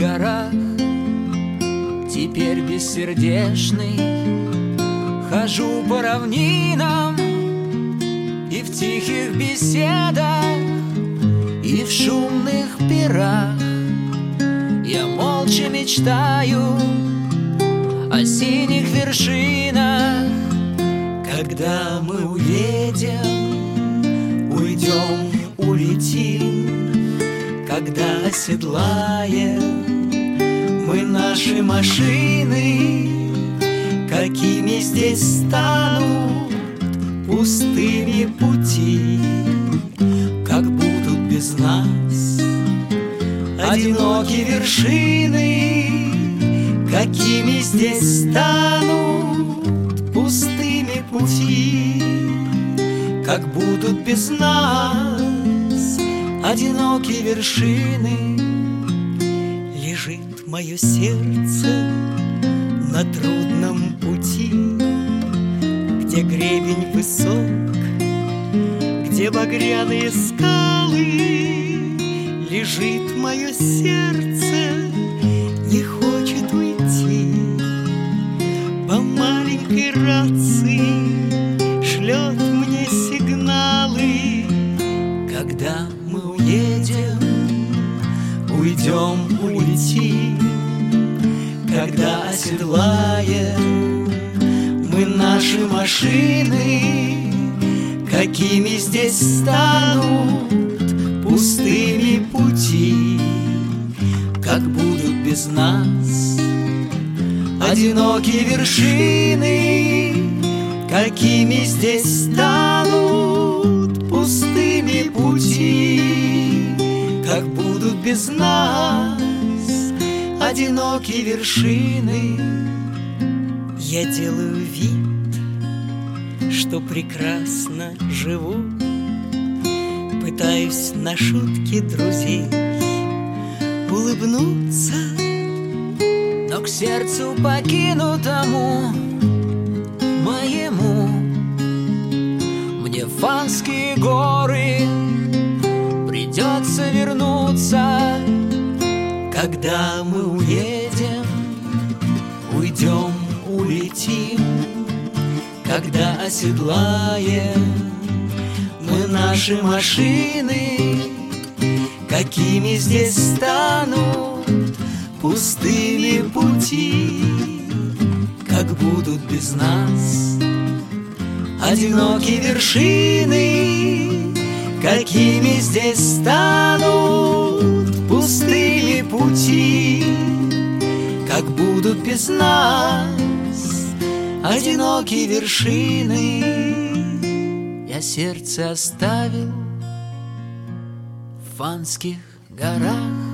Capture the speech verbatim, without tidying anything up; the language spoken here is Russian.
горах, теперь бессердечный, хожу по равнинам и в тихих беседах, и в шумных пирах. Я молча мечтаю о синих вершинах. Когда мы уедем, уйдем, улетим, когда оседлаем мы наши машины, какими здесь станут пустыми пути, как будут без нас одинокие вершины, какими здесь станут пустыми пути, как будут без нас одинокие вершины. Лежит мое сердце на трудном пути, где гребень высок, где багряные скалы. Лежит мое сердце, не хочет уйти, по маленькой рации шлет мне сигналы. Когда мы уедем, уйдем, улетим, когда оседлаем мы наши машины, какими здесь станут пустыми пути, как будут без нас одинокие вершины, какими здесь станут пустыми пути, как будут без нас одинокие вершины. Я делаю вид, что прекрасно живу, пытаюсь на шутки друзей улыбнуться, но к сердцу покинутому моему мне в Фанские горы придется вернуться. Когда мы уедем, уйдем, улетим, когда оседлаем мы наши машины, какими здесь станут пустыми пути, как будут без нас одинокие вершины, какими здесь станут пустыми пути, как будут без нас одинокие вершины. Я сердце оставил в Фанских горах,